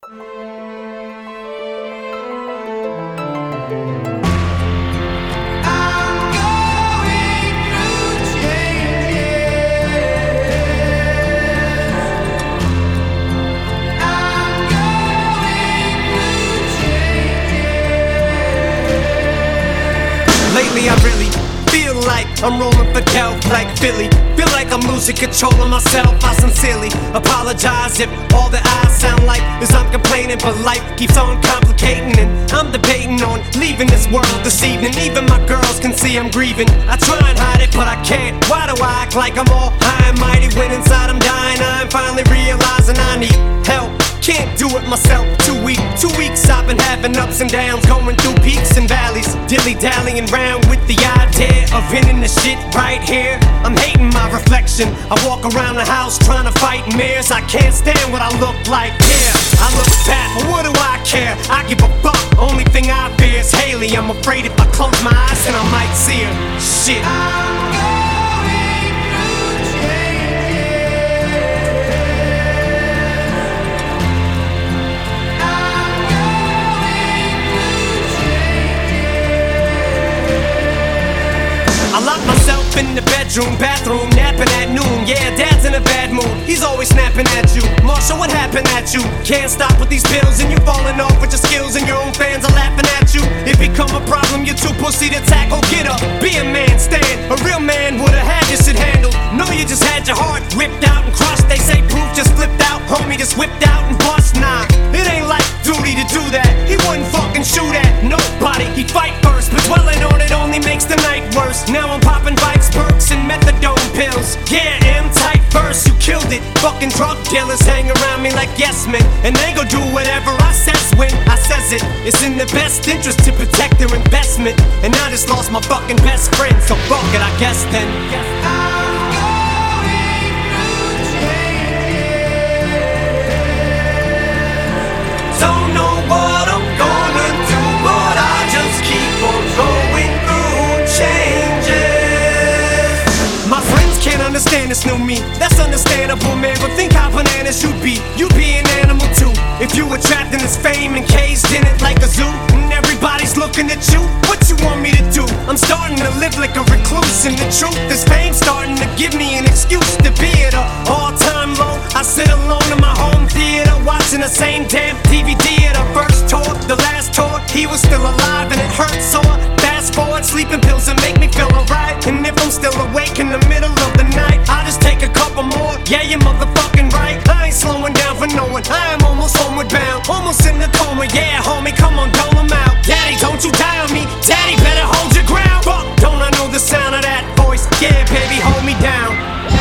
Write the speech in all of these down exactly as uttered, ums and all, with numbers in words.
Lately I really feel like I'm rolling for kelp like Philly. Feel like I'm losing control of myself. I sincerely apologize if all that I sound like is I'm complaining, but life keeps on complicating, and I'm debating on leaving this world this evening. Even my girls can see I'm grieving. I try and hide it, but I can't. Why do I act like I'm all high and mighty when inside I'm dying? I'm finally realizing I need help. Can't do it myself, too weak. Two weeks I've been having ups and downs, going through peaks and valleys, dilly-dallying around with the idea of ending the shit right here. I'm hating my reflection. I walk around the house trying to fight mirrors. I can't stand what I look like. Yeah, I look fat, but what do I care? I give a fuck. Only thing I fear is Haley. I'm afraid if I close my eyes then I might see her. Shit. I lock myself in the bedroom, bathroom, napping at noon. Yeah, Dad's in a bad mood, he's always snapping at you. Marshall, what happened at you? Can't stop with these pills and you falling off with your skills, and your own fans are laughing at you. It become a problem, you're too pussy to tackle. Get up, be a man, stand. A real man would've had this shit handled. No, you just had your heart ripped out and crushed. They say proof just flipped out, homie just whipped out and bust. Nah, it ain't like duty to do that. He wouldn't fucking shoot at nobody, he'd fight first, but dwelling on it only makes the night worse. Now I'm popping bikes, perks, and methadone pills. Yeah, M-type verse, you killed it. Fucking drug dealers hang around me like yes men, and they gon' do whatever I says when I says it. It's in their best interest to protect their investment, and I just lost my fucking best friend, so fuck it, I guess then. Don't know what I'm gonna do, but I just keep on going through changes. My friends can't understand this new me, that's understandable, man, but think how bananas you'd be. You'd be an animal too, if you were trapped in this fame and caged in it like a zoo, and everybody's looking at you. What you want me to do? I'm starting to live like a recluse, and the truth is fame's starting to give me an excuse to be at a all-time low. I sit alone in my home theater, watching the same damn D V D at our first tour, the last tour. He was still alive and it hurt sore. Fast forward, sleeping pills that make me feel alright, and if I'm still awake in the middle of the night, I'll just take a couple more. Yeah, you're motherfucking right, I ain't slowing down for no one. I am almost homeward bound, almost in the coma. Yeah, homie, come on, dole 'em out. Daddy, don't you die on me. Daddy, better hold your ground. Fuck, don't I know the sound of that voice? Yeah, baby, hold me down.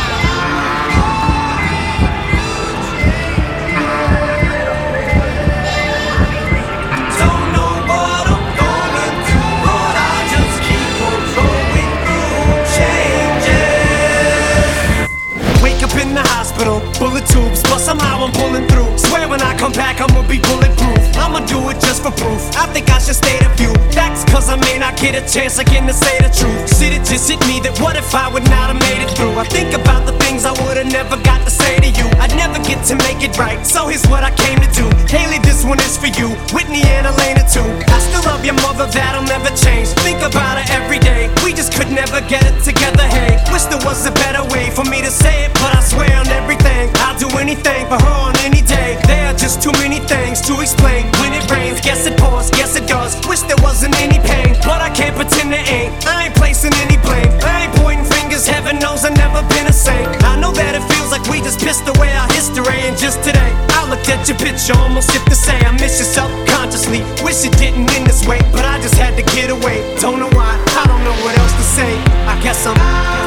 In the hospital, bullet tubes, but somehow I'm pulling through. Swear when I come back I'ma be bulletproof. I'ma do it just for proof. I think I should state a few facts, cause I may not get a chance again to say the truth. Shit, it just hit me that what if I would not have made it through? I think about the things I would've never got to say to you. I'd never get to make it right, so here's what I came to do. Haley, this one is for you, Whitney and Elena too. I still love your mother, that'll never change. Think about her every day, we just could never get it together. Hey, wish there was a better way for me to say it, but I swear on everything, I'll do anything for her on any day. There are just too many things to explain. When it rains, guess it pours, guess it does. Wish there wasn't any pain, but I can't pretend there ain't. I ain't placing any blame, I ain't pointing fingers, heaven knows I've never been a saint. I know that it feels like we just pissed away our history, and just today I looked at your picture, almost hit to say I miss you subconsciously. Wish it didn't end this way, but I just had to get away. Don't know why, I don't know what else to say. I guess I'm